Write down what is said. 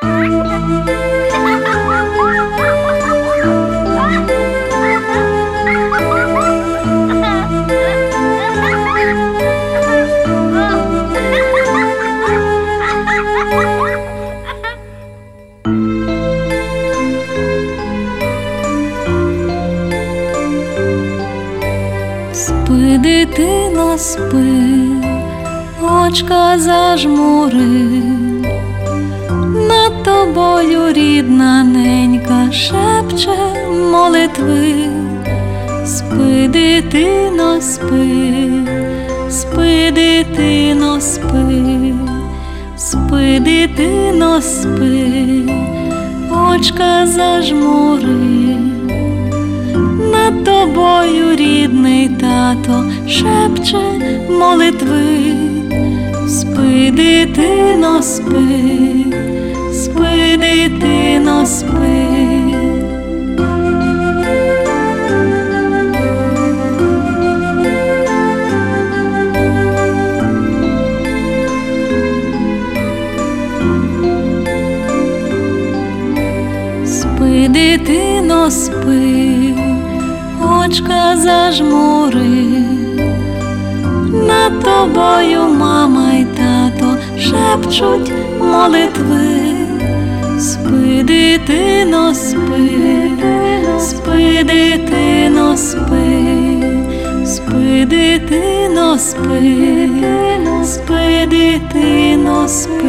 Спи, дитино, спи, очка зажмури, над тобою рідна ненька шепче молитви. Спи, дитино, спи, спи, дитино, спи, спи, дитино, спи, очка зажмури, над тобою рідний тато шепче молитви. Спи, дитино, спи, спи, дитино, спи. Спи, дитино, спи, очка зажмури, над тобою мама й тато шепчуть молитви. Спи, дитино, спи, спи, дитино, спи, спи, дитино, спи, спи, дитино, спи.